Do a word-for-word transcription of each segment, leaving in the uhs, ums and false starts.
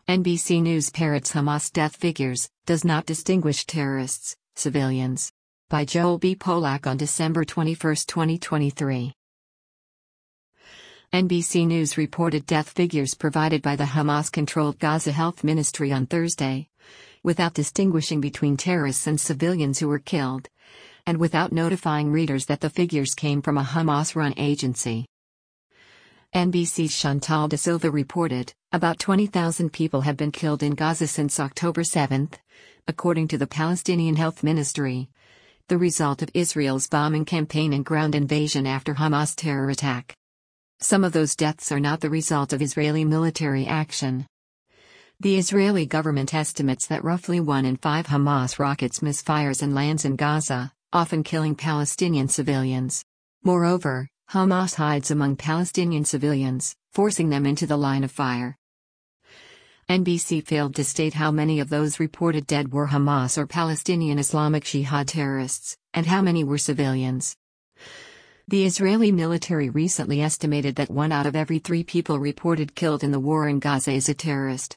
N B C News parrots Hamas death figures, does not distinguish terrorists, civilians. By Joel B. Polak on December twenty-first, twenty twenty-three. N B C News reported death figures provided by the Hamas-controlled Gaza Health Ministry on Thursday, without distinguishing between terrorists and civilians who were killed, and without notifying readers that the figures came from a Hamas-run agency. N B C's Chantal De Silva reported, about twenty thousand people have been killed in Gaza since October seventh, according to the Palestinian Health Ministry, the result of Israel's bombing campaign and ground invasion after Hamas terror attack. Some of those deaths are not the result of Israeli military action. The Israeli government estimates that roughly one in five Hamas rockets misfires and lands in Gaza, often killing Palestinian civilians. Moreover, Hamas hides among Palestinian civilians, forcing them into the line of fire. N B C failed to state how many of those reported dead were Hamas or Palestinian Islamic Jihad terrorists, and how many were civilians. The Israeli military recently estimated that one out of every three people reported killed in the war in Gaza is a terrorist.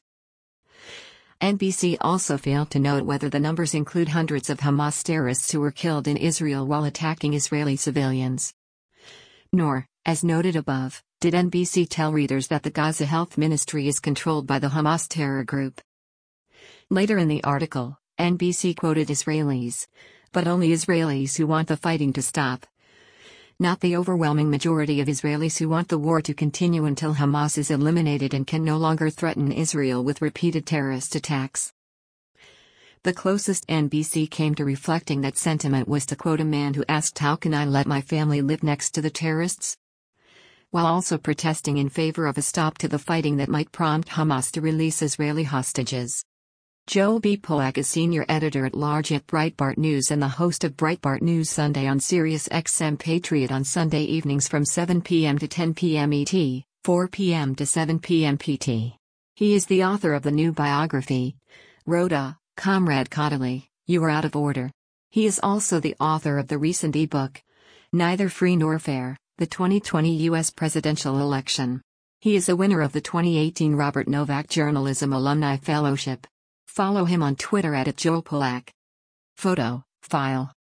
N B C also failed to note whether the numbers include hundreds of Hamas terrorists who were killed in Israel while attacking Israeli civilians. Nor, as noted above, did N B C tell readers that the Gaza Health Ministry is controlled by the Hamas terror group. Later in the article, N B C quoted Israelis, but only Israelis who want the fighting to stop. Not the overwhelming majority of Israelis who want the war to continue until Hamas is eliminated and can no longer threaten Israel with repeated terrorist attacks. The closest N B C came to reflecting that sentiment was to quote a man who asked, "How can I let my family live next to the terrorists?" while also protesting in favor of a stop to the fighting that might prompt Hamas to release Israeli hostages. Joel B. Polak is senior editor-at-large at Breitbart News and the host of Breitbart News Sunday on Sirius X M Patriot on Sunday evenings from seven p m to ten p m E T, four p m to seven p m P T. He is the author of the new biography, Rhoda, Comrade Caudaly, You Are Out of Order. He is also the author of the recent ebook, Neither Free Nor Fair, the twenty twenty U S Presidential Election. He is a winner of the twenty eighteen Robert Novak Journalism Alumni Fellowship. Follow him on Twitter at Joel Polak. Photo, file.